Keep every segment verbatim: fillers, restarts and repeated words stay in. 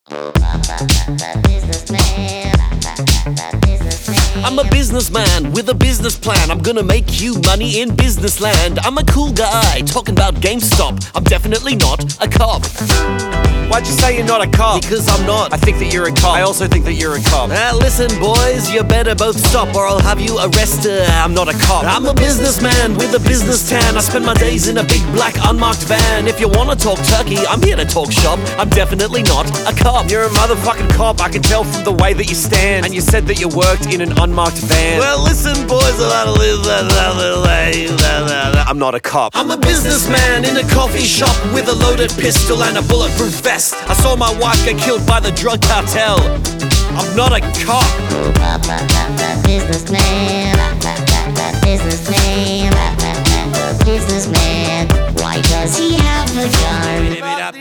I'm a businessman with a business plan. I'm gonna make you money in business land. I'm a cool guy talking about GameStop. I'm definitely not a cop. Why'd you say you're not a cop? Because I'm not. I think that you're a cop. I also think that you're a cop. Now listen, boys, you better both stop or I'll have you arrested. I'm not a cop. I'm a businessman with a business tan. I spend my days in a big black unmarked van. If you wanna talk turkey, I'm here to talk shop. I'm definitely not a cop. You're a motherfucking cop. I can tell from the way that you stand. And you said that you worked in an unmarked van. Well, listen, boys, I'm not a cop. I'm a businessman in a coffee shop with a loaded pistol and a bulletproof vest. I saw my wife get killed by the drug cartel. I'm not a cop. Businessman, businessman, businessman. Why does he have a gun?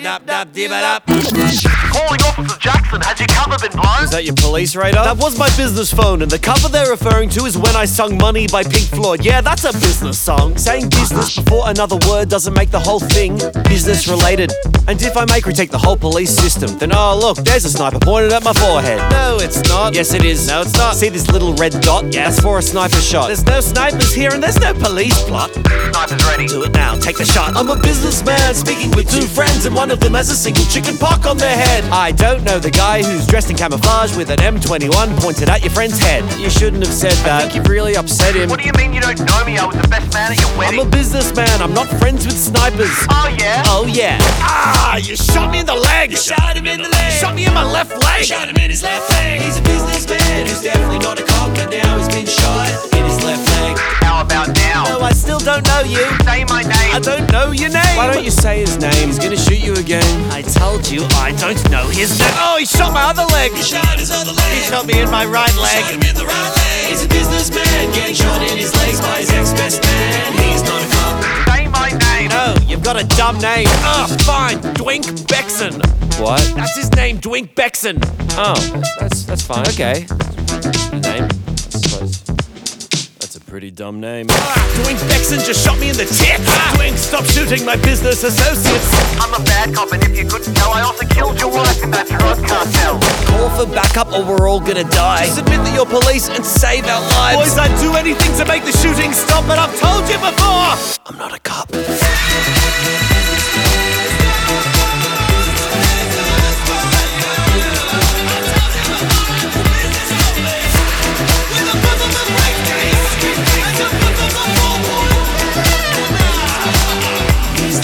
Calling Officer Jackson, has your cover been blown? Is that your police radar? That was my business phone, and the cover they're referring to is When I Sung Money by Pink Floyd. Yeah, that's a business song. Saying business before another word doesn't make the whole thing business related. And if I make retake the whole police system, then oh look, there's a sniper pointed at my forehead. No, it's not. Yes it is. No, it's not. See this little red dot? Yeah. That's for a sniper shot. There's no snipers here and there's no police plot. Sniper's ready. Do it now, take the shot. I'm a businessman speaking with two friends, and one of them has a single chicken pox on their head. I don't know the guy who's dressed in camouflage with an M twenty-one pointed at your friend's head. You shouldn't have said that. I think you've really upset him. What do you mean you don't know me? I was the best man at your I'm wedding. a businessman, I'm not friends with snipers. Oh yeah? Oh yeah. Ah, you shot me in the leg. You shot him in the leg. Shot me in my left leg. Shot him in his left leg. He's a businessman who's definitely not a cop, but now he's been shot in his left leg. How about now? No, I still don't know you. Say my name. I don't know your name. Why don't you say his name? He's gonna shoot you again. I told you I don't know his name. Oh, he shot my other leg. He shot his other leg. He shot me in my right leg. Shot him in the right leg. He's a businessman getting shot in his legs by his ex-best man. He's not a cop. Say my name. No, you've got a dumb name. Ah, fine. Dwink Bexon. What? That's his name, Dwink Bexon. Oh, that's that's fine. Okay. The name, I suppose. That's a pretty dumb name. Ah, Dwink Bexon just shot me in the tits. Ah. Dwink, stop shooting my business associates. I'm a bad cop, and if you couldn't tell, I also killed your wife in that drug cartel. Call for backup or we're all gonna die. Just admit that you're police and save our lives. Boys, I'd do anything to make the shooting stop, but I've told you before, I'm not a cop.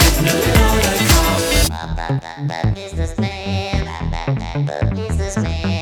Businessman, businessman.